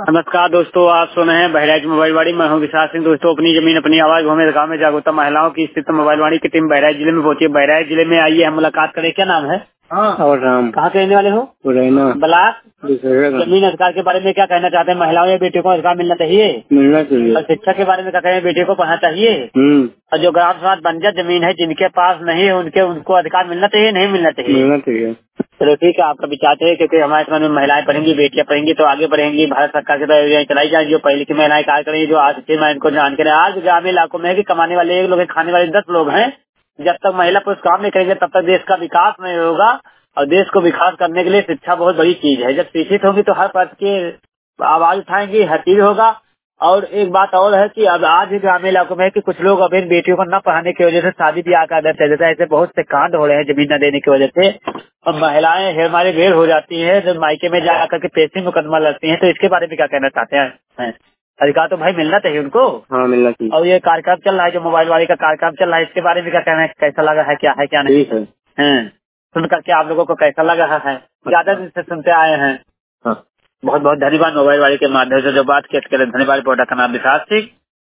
नमस्कार दोस्तों, आप सुन रहे हैं बहराइच मोबाइल वाड़ी। मैं हूं विशाल सिंह। दोस्तों, अपनी जमीन अपनी आवाज भूमि गांव में जागरूकता महिलाओं की स्थित मोबाइल वाड़ी की टीम बहराइच जिले में पहुंची है। बहराइच जिले में आइए, हम मुलाकात करें। क्या नाम है? और राम। कहाँ के रहने वाले हो? ब्लाक। जमीन अधिकार के बारे में क्या कहना चाहते हैं? महिलाओं या बेटियों को अधिकार मिलना चाहिए? मिलना और शिक्षा के बारे में क्या कहें? बेटियों को पढ़ना चाहिए। और जो ग्राम समाज बंजर जमीन है, जिनके पास नहीं है, उनको अधिकार मिलना चाहिए, नहीं मिलना चाहिए? चलो ठीक है, आपका विचार है, क्योंकि हमारे समाज में महिलाएं पढ़ेंगी, बेटियां पढ़ेंगी तो आगे बढ़ेंगी। भारत सरकार की तरफ योजनाएं चलाई जाएगी, जो पहले की महिलाएं कार्य करेंगी, जो आज की मैं इनको जान करें। आज ग्रामीण इलाकों में है कि कमाने वाले 1 लोग हैं, खाने वाले 10 लोग हैं। जब तक महिला पुरुष काम नहीं करेंगे, तब तक देश का विकास नहीं होगा। और देश को विकास करने के लिए शिक्षा बहुत बड़ी चीज है। जब शिक्षित होगी तो हर वर्ग के आवाज उठाएंगी, हर चीज होगा। और एक बात और है कि अब आज भी ग्रामीण इलाकों में है कि कुछ लोग अब इन बेटियों को न पढ़ाने की वजह से शादी ब्याह का आदर कर देता है। ऐसे बहुत से कांड हो रहे हैं जमीन न देने की वजह से। और महिलाएं हेमारे भेड़ हो जाती हैं, जब मायके में जाकर के पेशी मुकदमा लड़ती हैं। तो इसके बारे में क्या कहना चाहते हैं? अधिकार तो भाई मिलना चाहिए उनको। हाँ, मिलना चाहिए। और ये कार्यक्रम चल रहा है, जो मोबाइल वाली का कार्यक्रम चल रहा है, इसके बारे में क्या कहना है? कैसा लगा है, क्या है क्या नहीं है? सुन करके आप लोगों को कैसा लगा है? ज्यादा दिन से सुनते आए हैं। बहुत बहुत धन्यवाद मोबाइल वाले के माध्यम से जो बात किया, धन्यवाद। रिपोर्टर का नाम विकास सिंह।